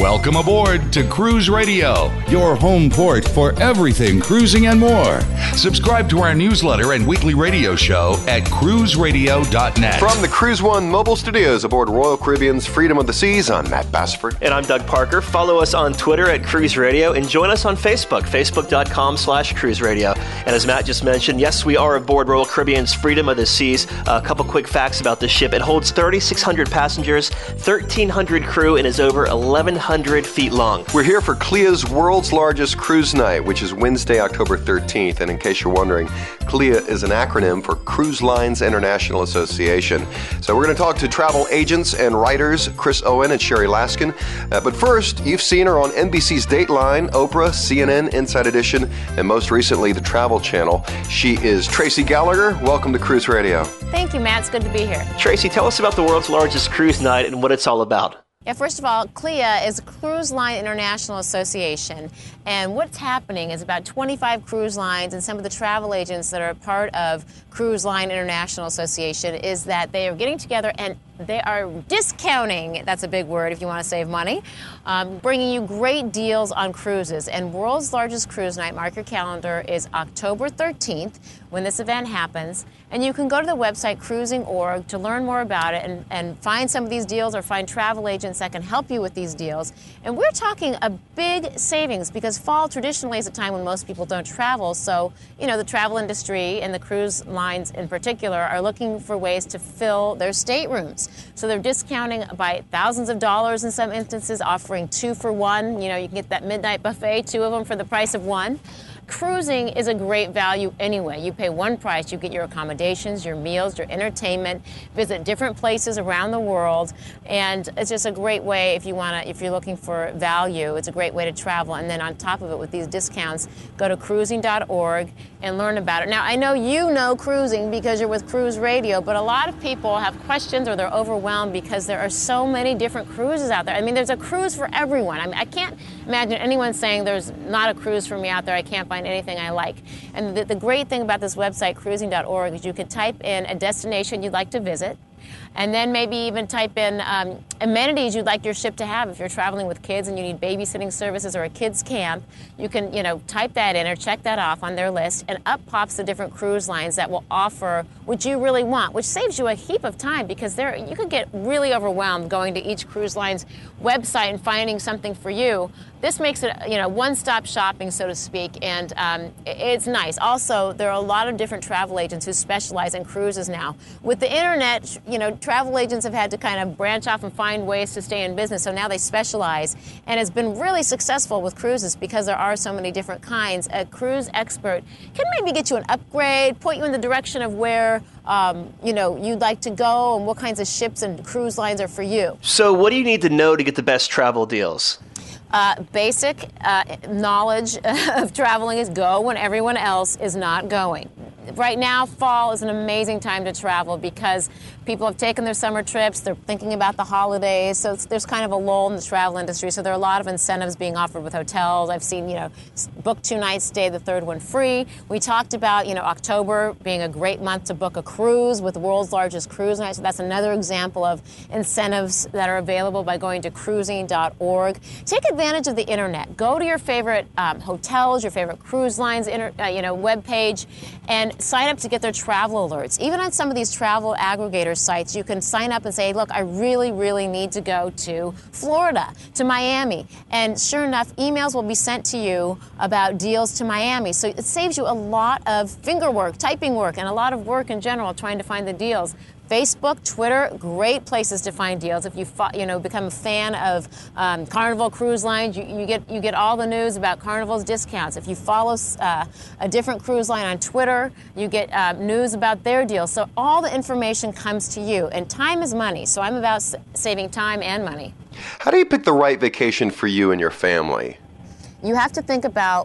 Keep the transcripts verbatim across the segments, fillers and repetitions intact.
Welcome aboard to Cruise Radio, your home port for everything cruising and more. Subscribe to our newsletter and weekly radio show at cruise radio dot net. From the Cruise One mobile studios aboard Royal Caribbean's Freedom of the Seas, I'm Matt Bassford. And I'm Doug Parker. Follow us on Twitter at Cruise Radio and join us on Facebook, facebook.com slash Cruise Radio. And as Matt just mentioned, yes, we are aboard Royal Caribbean's Freedom of the Seas. A couple quick facts about this ship. It holds thirty-six hundred passengers, thirteen hundred crew, and is over eleven hundred feet long. We're here for C L I A's world's largest cruise night, which is Wednesday, October thirteenth. And in case you're wondering, C L I A is an acronym for Cruise Lines International Association. So we're going to talk to travel agents and writers, Chris Owen and Sherry Laskin. Uh, but first, you've seen her on N B C's Dateline, Oprah, C N N, Inside Edition, and most recently, the Travel Channel. She is Tracy Gallagher. Welcome to Cruise Radio. Thank you, Matt. It's good to be here. Tracy, tell us about the world's largest cruise night and what it's all about. Yeah, first of all, C L I A is a Cruise Line International Association, and what's happening is about twenty-five cruise lines and some of the travel agents that are part of Cruise Line International Association is that they are getting together and they are discounting, that's a big word if you want to save money, um, bringing you great deals on cruises. And world's largest cruise night, mark your calendar, is October thirteenth when this event happens. And you can go to the website cruising dot org to learn more about it and, and find some of these deals or find travel agents that can help you with these deals. And we're talking a big savings because fall traditionally is a time when most people don't travel. So, you know, the travel industry and the cruise lines in particular are looking for ways to fill their staterooms. So they're discounting by thousands of dollars in some instances, offering two for one. You know, you can get that midnight buffet, two of them for the price of one. Cruising is a great value anyway. You pay one price, you get your accommodations, your meals, your entertainment, visit different places around the world, and it's just a great way if you want to, if you're looking for value, it's a great way to travel. And then on top of it, with these discounts, go to cruising dot org and learn about it. Now, I know you know cruising because you're with Cruise Radio, but a lot of people have questions or they're overwhelmed because there are so many different cruises out there. I mean, there's a cruise for everyone. I mean, I can't imagine anyone saying there's not a cruise for me out there. I can't find anything I like. And the, the great thing about this website, cruising dot org, is you can type in a destination you'd like to visit, and then maybe even type in um, amenities you'd like your ship to have. If you're traveling with kids and you need babysitting services or a kids camp, you can, you know, type that in or check that off on their list, and up pops the different cruise lines that will offer what you really want, which saves you a heap of time because there you could get really overwhelmed going to each cruise line's website and finding something for you. This makes it, you know, one-stop shopping, so to speak, and um, it's nice. Also, there are a lot of different travel agents who specialize in cruises now. With the internet, you know, travel agents have had to kind of branch off and find ways to stay in business, so now they specialize, and it's been really successful with cruises because there are so many different kinds. A cruise expert can maybe get you an upgrade, point you in the direction of where, um, you know, you'd like to go and what kinds of ships and cruise lines are for you. So what do you need to know to get the best travel deals? Uh, basic uh, knowledge of traveling is go when everyone else is not going. Right now, fall is an amazing time to travel because people have taken their summer trips, they're thinking about the holidays, so it's, there's kind of a lull in the travel industry, so there are a lot of incentives being offered with hotels. I've seen, you know, book two nights, stay the third one free. We talked about, you know, October being a great month to book a cruise with the world's largest cruise night, so that's another example of incentives that are available by going to cruising dot org. Take advantage of the internet. Go to your favorite um, hotels, your favorite cruise lines, inter, uh, you know, webpage, and sign up to get their travel alerts. Even on some of these travel aggregator sites, you can sign up and say, look, I really, really need to go to Florida, to Miami. And sure enough, emails will be sent to you about deals to Miami. So it saves you a lot of finger work, typing work, and a lot of work in general trying to find the deals. Facebook, Twitter, great places to find deals. If you you know become a fan of um, Carnival Cruise Lines, you, you get you get all the news about Carnival's discounts. If you follow uh, a different cruise line on Twitter, you get uh, news about their deals. So all the information comes to you, and time is money. So I'm about s- saving time and money. How do you pick the right vacation for you and your family? You have to think about,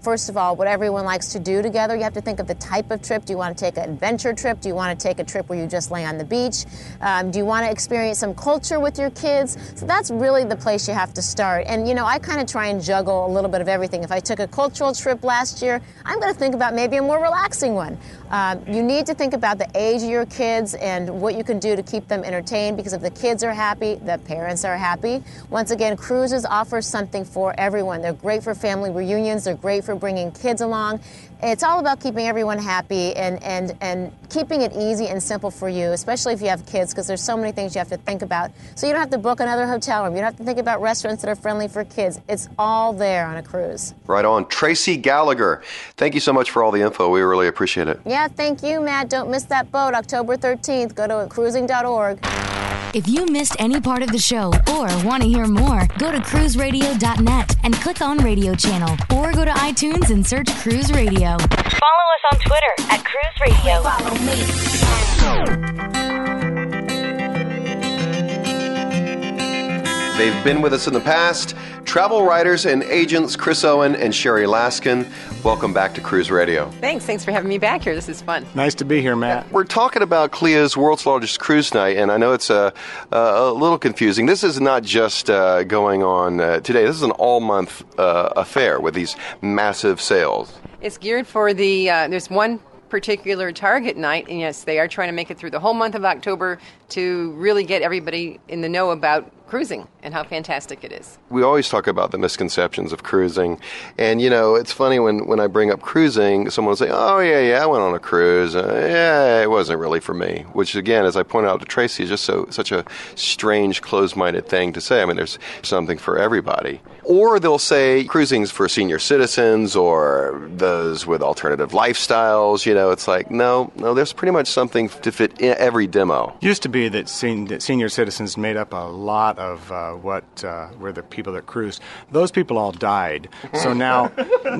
first of all, what everyone likes to do together. You have to think of the type of trip. Do you want to take an adventure trip? Do you want to take a trip where you just lay on the beach? Um, do you want to experience some culture with your kids? So that's really the place you have to start. And, you know, I kind of try and juggle a little bit of everything. If I took a cultural trip last year, I'm going to think about maybe a more relaxing one. Um, you need to think about the age of your kids and what you can do to keep them entertained, because if the kids are happy, the parents are happy. Once again, cruises offer something for everyone. They're great for family reunions. They're great for bringing kids along. It's all about keeping everyone happy and, and, and keeping it easy and simple for you, especially if you have kids, because there's so many things you have to think about. So you don't have to book another hotel room. You don't have to think about restaurants that are friendly for kids. It's all there on a cruise. Right on. Tracy Gallagher, thank you so much for all the info. We really appreciate it. Yeah, thank you, Matt. Don't miss that boat, October thirteenth. Go to cruising dot org. If you missed any part of the show or want to hear more, go to cruise radio dot net and click on Radio Channel, or go to iTunes and search Cruise Radio. Follow us on Twitter at Cruise Radio. Follow me. They've been with us in the past. Travel writers and agents Chris Owen and Sherry Laskin. Welcome back to Cruise Radio. Thanks. Thanks for having me back here. This is fun. Nice to be here, Matt. We're talking about C L I A's World's Largest Cruise Night, and I know it's a, a, a little confusing. This is not just uh, going on uh, today. This is an all-month uh, affair with these massive sales. It's geared for the, uh, there's one particular target night, and yes, they are trying to make it through the whole month of October to really get everybody in the know about cruising and how fantastic it is. We always talk about the misconceptions of cruising, and you know, it's funny when, when I bring up cruising, someone will say, oh yeah, yeah, I went on a cruise, uh, yeah, it wasn't really for me, which again, as I pointed out to Tracy, is just so such a strange, closed-minded thing to say. I mean, there's something for everybody. Or they'll say cruising's for senior citizens or those with alternative lifestyles. You know, it's like, no, no, there's pretty much something to fit in every demo. Used to be that, sen- that senior citizens made up a lot of uh, what uh, were the people that cruised. Those people all died. So now,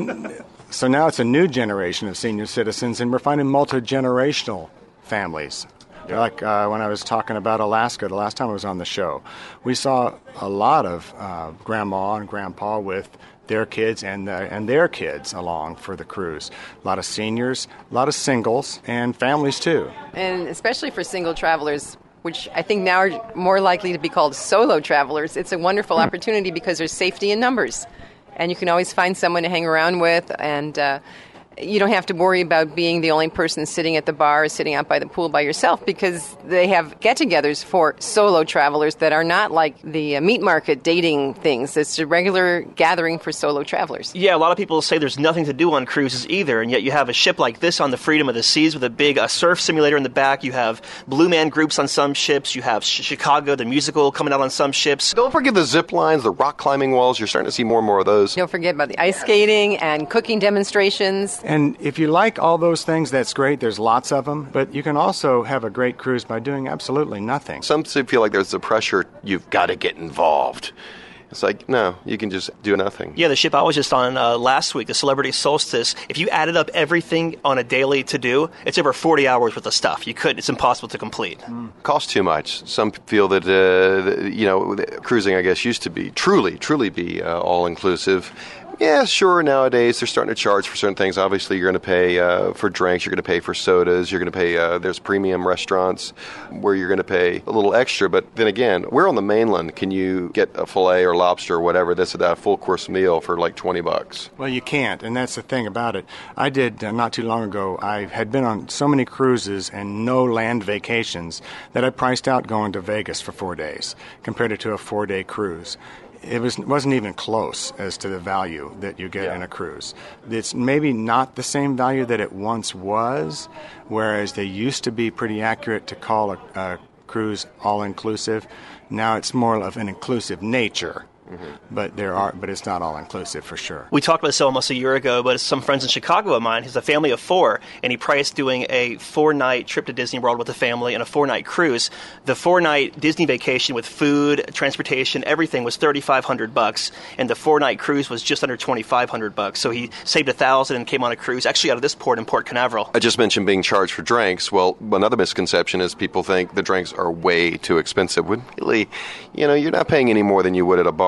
so now it's a new generation of senior citizens, and we're finding multi-generational families. Like uh, when I was talking about Alaska the last time I was on the show, we saw a lot of uh, grandma and grandpa with their kids and the, and their kids along for the cruise. A lot of seniors, a lot of singles, and families too. And especially for single travelers, which I think now are more likely to be called solo travelers, it's a wonderful opportunity because there's safety in numbers. And you can always find someone to hang around with, and uh, you don't have to worry about being the only person sitting at the bar or sitting out by the pool by yourself, because they have get-togethers for solo travelers that are not like the uh, meat market dating things. It's a regular gathering for solo travelers. Yeah, a lot of people say there's nothing to do on cruises either, and yet you have a ship like this on the Freedom of the Seas with a big uh, surf simulator in the back. You have Blue Man groups on some ships. You have Sh- Chicago, the musical, coming out on some ships. Don't forget the zip lines, the rock climbing walls. You're starting to see more and more of those. Don't forget about the ice skating and cooking demonstrations. And if you like all those things, that's great. There's lots of them. But you can also have a great cruise by doing absolutely nothing. Some feel like there's the pressure, you've got to get involved. It's like, no, you can just do nothing. Yeah, the ship I was just on uh, last week, the Celebrity Solstice, if you added up everything on a daily to-do, it's over forty hours worth of stuff. You couldn't. It's impossible to complete. Mm. Costs too much. Some feel that, uh, you know, cruising, I guess, used to be, truly, truly be uh, all-inclusive. Yeah, sure, nowadays they're starting to charge for certain things. Obviously, you're going to pay uh, for drinks, you're going to pay for sodas, you're going to pay, uh, there's premium restaurants where you're going to pay a little extra. But then again, we're on the mainland. Can you get a filet or lobster or whatever, this or that, a full-course meal for like twenty bucks? Well, you can't, and that's the thing about it. I did, uh, not too long ago, I had been on so many cruises and no land vacations that I priced out going to Vegas for four days compared it to a four-day cruise. It was, wasn't even close as to the value that you get yeah. in a cruise. It's maybe not the same value that it once was, whereas they used to be pretty accurate to call a, a cruise all-inclusive. Now it's more of an inclusive nature. Mm-hmm. But there are, but it's not all inclusive for sure. We talked about this almost a year ago, but some friends in Chicago of mine, he's a family of four, and he priced doing a four-night trip to Disney World with the family and a four-night cruise. The four-night Disney vacation with food, transportation, everything was thirty-five hundred bucks, and the four-night cruise was just under twenty-five hundred bucks. So he saved a thousand and came on a cruise, actually out of this port in Port Canaveral. I just mentioned being charged for drinks. Well, another misconception is people think the drinks are way too expensive. When really, you know, you're not paying any more than you would at a bar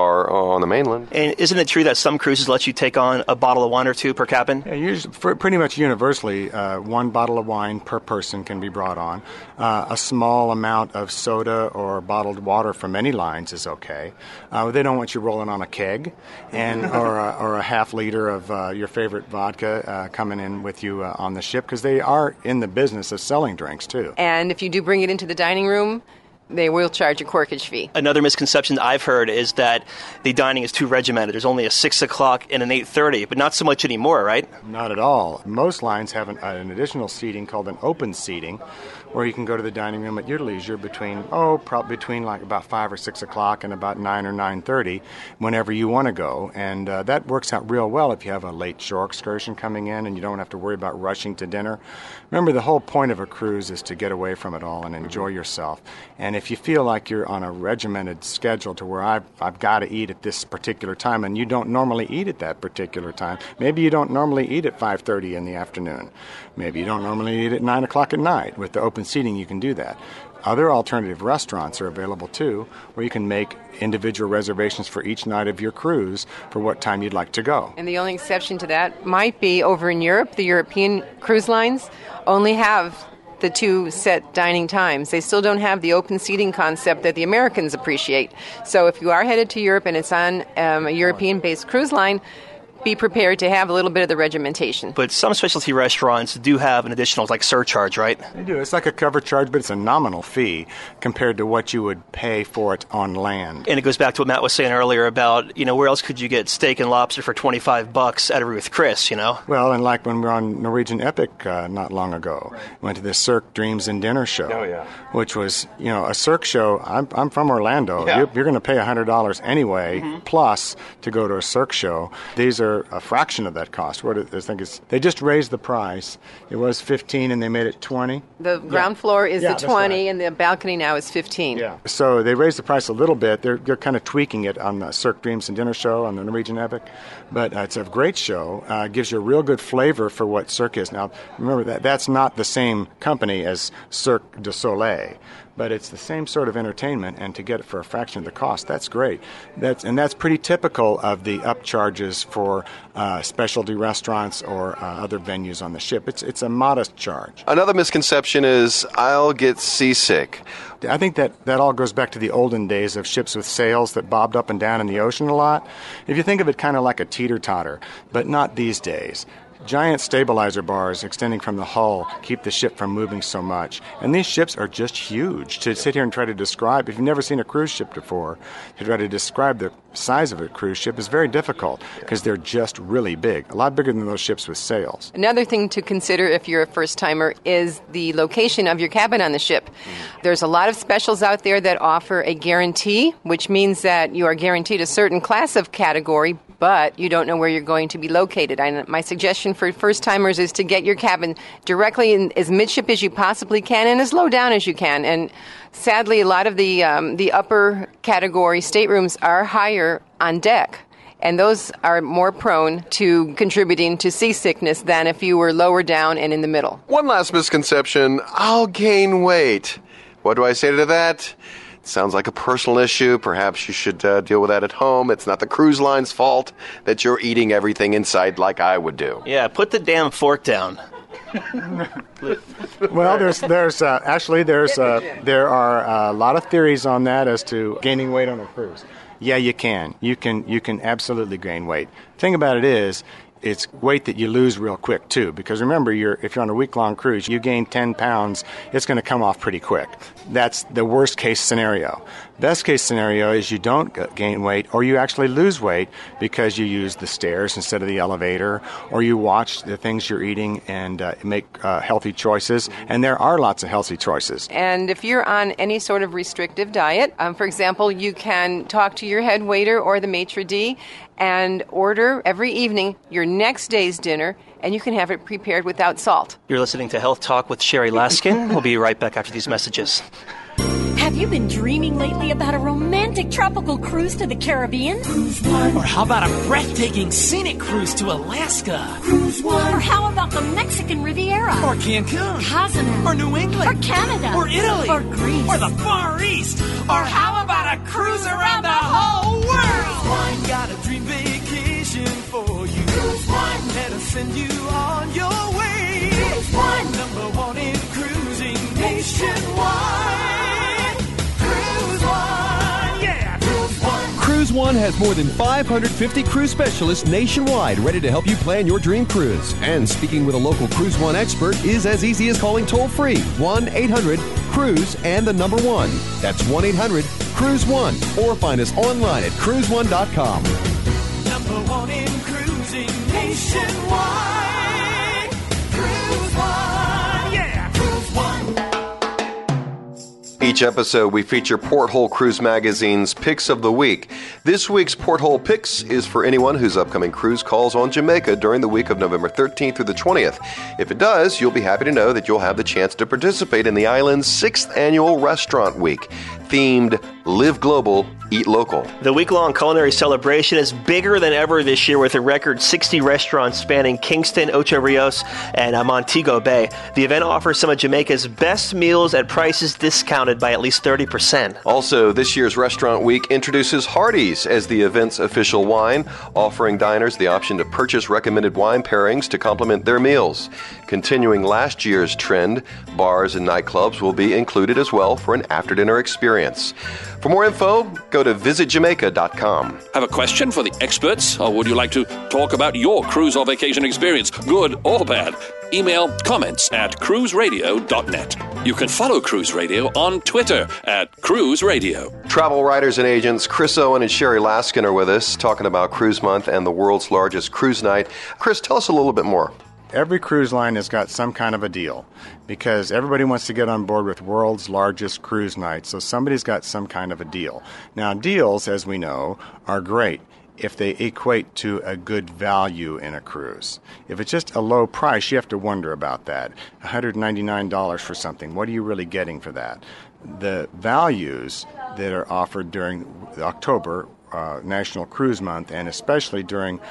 are on the mainland. And isn't it true that some cruises let you take on a bottle of wine or two per cabin? Yeah, usually, for pretty much universally, uh, one bottle of wine per person can be brought on. Uh, a small amount of soda or bottled water from any lines is okay. Uh, they don't want you rolling on a keg and or, a, or a half liter of uh, your favorite vodka uh, coming in with you uh, on the ship, because they are in the business of selling drinks, too. And if you do bring it into the dining room, they will charge a corkage fee. Another misconception I've heard is that the dining is too regimented. There's only a six o'clock and an eight thirty, but not so much anymore, right? Not at all. Most lines have an, an additional seating called an open seating, where you can go to the dining room at your leisure between, oh, probably between like about five or six o'clock and about nine or nine thirty, whenever you want to go. And uh, that works out real well if you have a late shore excursion coming in and you don't have to worry about rushing to dinner. Remember, the whole point of a cruise is to get away from it all and enjoy yourself. And if you feel like you're on a regimented schedule to where I've, I've got to eat at this particular time, and you don't normally eat at that particular time, maybe you don't normally eat at five thirty in the afternoon. Maybe you don't normally eat at nine o'clock at night. With the open seating, you can do that. Other alternative restaurants are available, too, where you can make individual reservations for each night of your cruise for what time you'd like to go. And the only exception to that might be over in Europe. The European cruise lines only have the two set dining times. They still don't have the open seating concept that the Americans appreciate. So if you are headed to Europe and it's on um, a European-based cruise line, be prepared to have a little bit of the regimentation. But some specialty restaurants do have an additional, like, surcharge, right? They do. It's like a cover charge, but it's a nominal fee compared to what you would pay for it on land. And it goes back to what Matt was saying earlier about, you know, where else could you get steak and lobster for twenty-five bucks at a Ruth Chris, you know? Well, and like when we were on Norwegian Epic uh, not long ago, right. Went to the Cirque Dreams and Dinner show, oh, yeah. which was, you know, a Cirque show. I'm, I'm from Orlando. Yeah. You're, you're going to pay one hundred dollars anyway, mm-hmm. plus to go to a Cirque show. These are a fraction of that cost. What I think is, they just raised the price. It was fifteen and they made it twenty. The ground yeah. floor is yeah, the twenty, right. and the balcony now is fifteen. Yeah. So they raised the price a little bit. They're, they're kind of tweaking it on the Cirque Dreams and Dinner show on the Norwegian Epic, but uh, it's a great show. Uh, gives you a real good flavor for what Cirque is. Now, remember that that's not the same company as Cirque du Soleil, but it's the same sort of entertainment, and to get it for a fraction of the cost, that's great. That's and that's pretty typical of the upcharges for uh, specialty restaurants or uh, other venues on the ship. It's it's a modest charge. Another misconception is I'll get seasick. I think that, that all goes back to the olden days of ships with sails that bobbed up and down in the ocean a lot. If you think of it kind of like a teeter-totter, but not these days. Giant stabilizer bars extending from the hull keep the ship from moving so much. And these ships are just huge. To sit here and try to describe, if you've never seen a cruise ship before, to try to describe the size of a cruise ship is very difficult because they're just really big, a lot bigger than those ships with sails. Another thing to consider if you're a first-timer is the location of your cabin on the ship. Mm. There's a lot of specials out there that offer a guarantee, which means that you are guaranteed a certain class of category, but you don't know where you're going to be located. I, my suggestion for first-timers is to get your cabin directly in as midship as you possibly can and as low down as you can. And sadly, a lot of the um, the upper category staterooms are higher on deck, and those are more prone to contributing to seasickness than if you were lower down and in the middle. One last misconception, I'll gain weight. What do I say to that? Sounds like a personal issue. Perhaps you should uh, deal with that at home. It's not the cruise line's fault that you're eating everything inside like I would do. Yeah, put the damn fork down. Well, there's there's uh, actually there's uh, there are a lot of theories on that as to gaining weight on a cruise. Yeah, you can. You can you can absolutely gain weight. The thing about it is, it's weight that you lose real quick, too, because remember, you're, if you're on a week-long cruise, you gain ten pounds, it's going to come off pretty quick. That's the worst-case scenario. Best-case scenario is you don't gain weight, or you actually lose weight because you use the stairs instead of the elevator, or you watch the things you're eating and uh, make uh, healthy choices, and there are lots of healthy choices. And if you're on any sort of restrictive diet, um, for example, you can talk to your head waiter or the maitre d' and order every evening your next day's dinner, and you can have it prepared without salt. You're listening to Health Talk with Sherry Laskin. We'll be right back after these messages. Have you been dreaming lately about a romantic tropical cruise to the Caribbean? Cruise One. Or how about a breathtaking scenic cruise to Alaska? Cruise One. Or how about the Mexican Riviera? Or Cancun? Cozumel. Or New England? Or Canada? Or Italy? Or Greece? Or the Far East? Or how about a cruise around the whole world? send you on your way. Cruise One, number one in cruising nationwide. Cruise One, yeah, Cruise One. Cruise One has more than five hundred fifty cruise specialists nationwide ready to help you plan your dream cruise. And speaking with a local Cruise One expert is as easy as calling toll-free one eight hundred cruise and the number one. That's one eight hundred cruise one. Or find us online at cruise one dot com. Number one in cruising nationwide. Cruise One, yeah, Cruise One. Each episode, we feature Porthole Cruise Magazine's Picks of the Week. This week's Porthole Picks is for anyone whose upcoming cruise calls on Jamaica during the week of November thirteenth through the twentieth. If it does, you'll be happy to know that you'll have the chance to participate in the island's sixth annual Restaurant Week, themed Live Global, Eat Local. The week-long culinary celebration is bigger than ever this year with a record sixty restaurants spanning Kingston, Ocho Rios, and uh, Montego Bay. The event offers some of Jamaica's best meals at prices discounted by at least thirty percent. Also, this year's Restaurant Week introduces Hardy's as the event's official wine, offering diners the option to purchase recommended wine pairings to complement their meals. Continuing last year's trend, bars and nightclubs will be included as well for an after-dinner experience. For more info, go to visit jamaica dot com. Have a question for the experts, or would you like to talk about your cruise or vacation experience, good or bad? Email comments at cruise radio dot net. You can follow Cruise Radio on Twitter at Cruise Radio. Travel writers and agents Chris Owen and Sherry Laskin are with us talking about Cruise Month and the world's largest cruise night. Chris, tell us a little bit more. Every cruise line has got some kind of a deal because everybody wants to get on board with world's largest cruise night, so somebody's got some kind of a deal. Now, deals, as we know, are great if they equate to a good value in a cruise. If it's just a low price, you have to wonder about that. one hundred ninety-nine dollars for something, what are you really getting for that? The values that are offered during October, uh, National Cruise Month, and especially during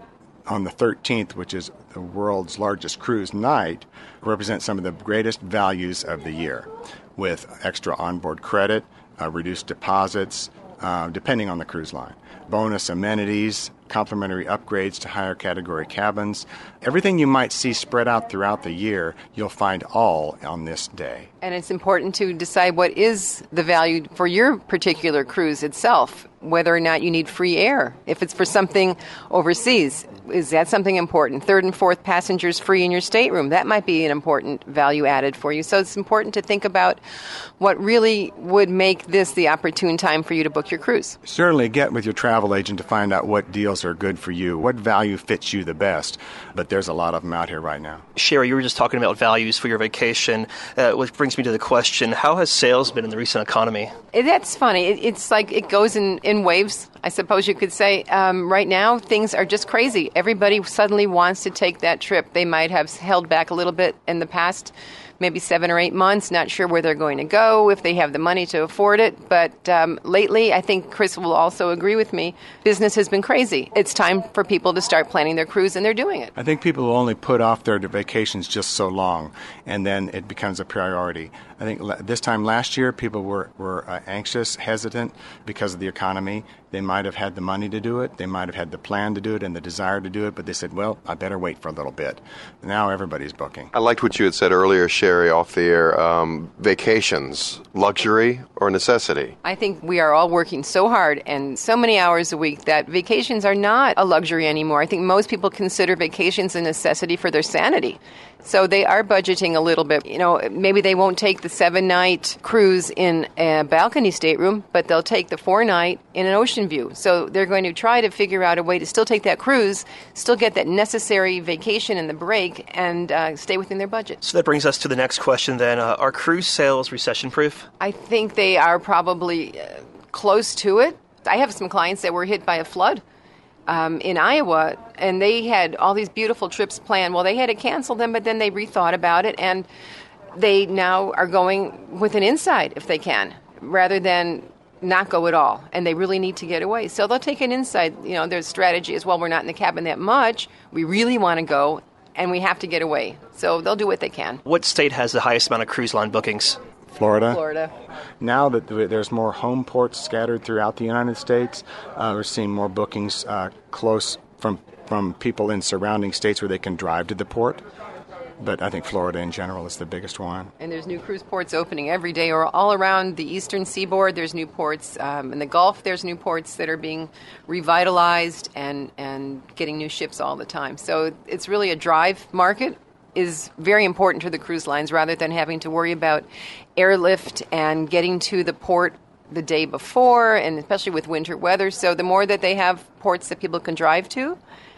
on the thirteenth, which is the world's largest cruise night, represent some of the greatest values of the year, with extra onboard credit, uh, reduced deposits, uh, depending on the cruise line, bonus amenities, complimentary upgrades to higher category cabins. Everything you might see spread out throughout the year, you'll find all on this day. And it's important to decide what is the value for your particular cruise itself, whether or not you need free air. If it's for something overseas, is that something important? Third and fourth passengers free in your stateroom. That might be an important value added for you. So it's important to think about what really would make this the opportune time for you to book your cruise. Certainly get with your travel agent to find out what deals are good for you, what value fits you the best. But there's a lot of them out here right now. Sherry, you were just talking about values for your vacation, uh, which brings me to the question, how has sales been in the recent economy? It, that's funny. It, it's like it goes in, in waves, I suppose you could say. Um, right now, things are just crazy. Everybody suddenly wants to take that trip. They might have held back a little bit in the past, maybe seven or eight months, not sure where they're going to go, if they have the money to afford it. But um, lately, I think Chris will also agree with me, business has been crazy. It's time for people to start planning their cruise, and they're doing it. I think people will only put off their vacations just so long, and then it becomes a priority. I think this time last year, people were, were uh, anxious, hesitant because of the economy. They might have had the money to do it. They might have had the plan to do it and the desire to do it, but they said, well, I better wait for a little bit. Now everybody's booking. I liked what you had said earlier, Sherry, off the air. Um, vacations, luxury or necessity? I think we are all working so hard and so many hours a week that vacations are not a luxury anymore. I think most people consider vacations a necessity for their sanity. So they are budgeting a little bit. You know, maybe they won't take the seven-night cruise in a balcony stateroom, but they'll take the four-night in an ocean view. So they're going to try to figure out a way to still take that cruise, still get that necessary vacation and the break, and uh, stay within their budget. So that brings us to the next question then. Uh, are cruise sales recession-proof? I think they are probably uh, close to it. I have some clients that were hit by a flood. Um, in Iowa, and they had all these beautiful trips planned. Well, they had to cancel them, but then they rethought about it, and they now are going with an inside if they can, rather than not go at all, and they really need to get away. So they'll take an inside. You know, their strategy is, well, we're not in the cabin that much. We really want to go, and we have to get away. So they'll do what they can. What state has the highest amount of cruise line bookings? Florida. Florida. Now that there's more home ports scattered throughout the United States, uh, we're seeing more bookings uh, close from from people in surrounding states where they can drive to the port. But I think Florida in general is the biggest one. And there's new cruise ports opening every day, or all around the eastern seaboard. There's new ports um, in the Gulf. There's new ports that are being revitalized and and getting new ships all the time. So it's really a drive market. Is very important to the cruise lines, rather than having to worry about airlift and getting to the port the day before, and especially with winter weather. So the more that they have ports that people can drive to,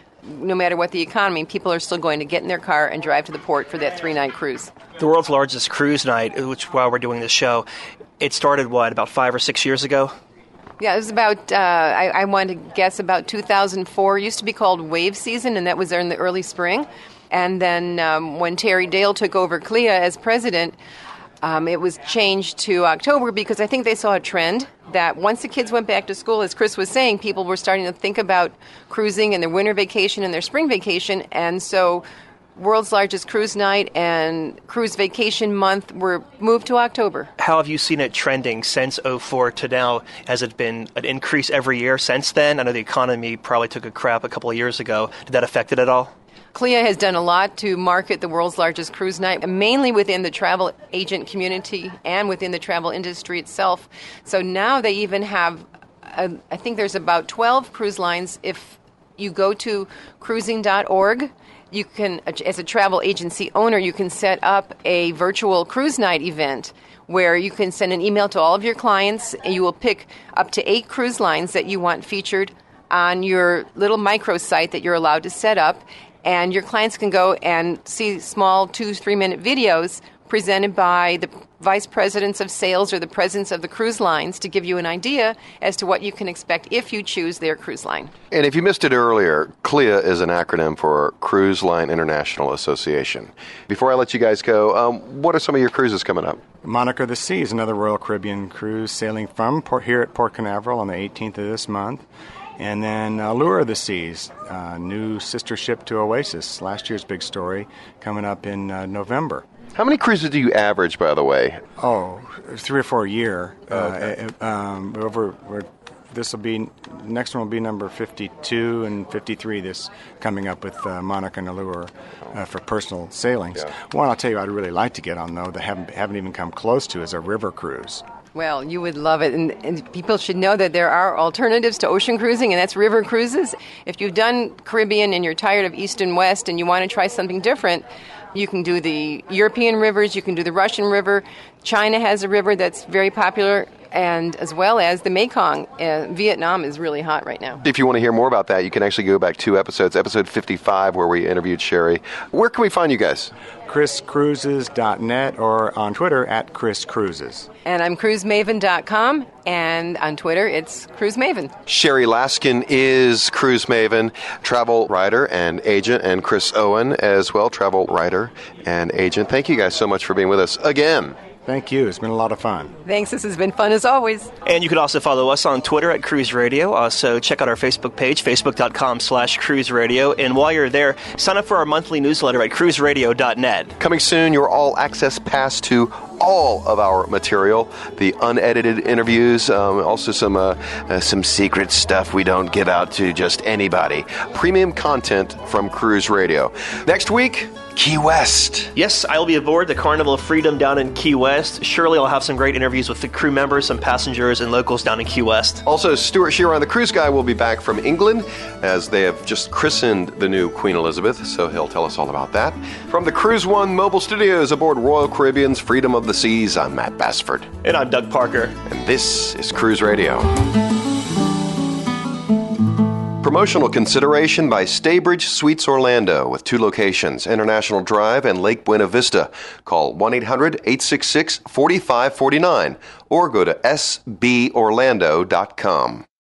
no matter what the economy, people are still going to get in their car and drive to the port for that three-night cruise. The world's largest cruise night, which while we're doing this show, it started, what, about five or six years ago? Yeah, it was about, uh, I, I want to guess, about two thousand four. It used to be called Wave Season, and that was there in the early spring. And then um, when Terry Dale took over C L I A as president, Um, it was changed to October because I think they saw a trend that once the kids went back to school, as Chris was saying, people were starting to think about cruising and their winter vacation and their spring vacation. And so World's Largest Cruise Night and Cruise Vacation Month were moved to October. How have you seen it trending since oh four to now? Has it been an increase every year since then? I know the economy probably took a crap a couple of years ago. Did that affect it at all? C L I A has done a lot to market the World's Largest Cruise Night, mainly within the travel agent community and within the travel industry itself. So now they even have, a, I think there's about twelve cruise lines. If you go to cruising dot org, you can, as a travel agency owner, you can set up a virtual cruise night event where you can send an email to all of your clients, and you will pick up to eight cruise lines that you want featured on your little microsite that you're allowed to set up. And your clients can go and see small two, three-minute videos presented by the vice presidents of sales or the presidents of the cruise lines to give you an idea as to what you can expect if you choose their cruise line. And if you missed it earlier, C L I A is an acronym for Cruise Line International Association. Before I let you guys go, um, what are some of your cruises coming up? Monarch of the Seas, another Royal Caribbean cruise sailing from Port, here at Port Canaveral on the eighteenth of this month. And then Allure of the Seas, uh, new sister ship to Oasis, last year's big story, coming up in uh, November. How many cruises do you average, by the way? Oh, three or four a year. Oh, okay. uh, um, over, we're, this will be, next one will be number fifty-two and fifty-three, this coming up with uh, Monarch and Allure uh, for personal sailings. Yeah. One I'll tell you I'd really like to get on, though, that haven't, haven't even come close to is a river cruise. Well, you would love it, and, and people should know that there are alternatives to ocean cruising, and that's river cruises. If you've done Caribbean and you're tired of East and West and you want to try something different, you can do the European rivers, you can do the Russian River. China has a river that's very popular, and as well as the Mekong. Uh, Vietnam is really hot right now. If you want to hear more about that, you can actually go back two episodes, episode fifty-five, where we interviewed Sherry. Where can we find you guys? chris cruises dot net or on Twitter at Chris Cruises. And I'm cruise maven dot com, and on Twitter it's Cruise Maven. Sherry Laskin is Cruise Maven, travel writer and agent, and Chris Owen as well, travel writer and agent. Thank you guys so much for being with us again. Thank you. It's been a lot of fun. Thanks. This has been fun as always. And you can also follow us on Twitter at Cruise Radio. Also, check out our Facebook page, facebook dot com slash cruise radio. And while you're there, sign up for our monthly newsletter at cruise radio dot net. Coming soon, your all-access pass to all of our material, the unedited interviews, um, also some uh, uh, some secret stuff we don't give out to just anybody. Premium content from Cruise Radio. Next week, Key West. Yes, I will be aboard the Carnival of Freedom down in Key West. Surely I'll have some great interviews with the crew members, some passengers, and locals down in Key West. Also, Stuart Shearer, the cruise guy, will be back from England as they have just christened the new Queen Elizabeth, so he'll tell us all about that. From the Cruise One mobile studios aboard Royal Caribbean's Freedom of the Seas, I'm Matt Bassford. And I'm Doug Parker. And this is Cruise Radio. Promotional consideration by Staybridge Suites Orlando with two locations, International Drive and Lake Buena Vista. Call one eight hundred, eight six six, four five four nine or go to s b orlando dot com.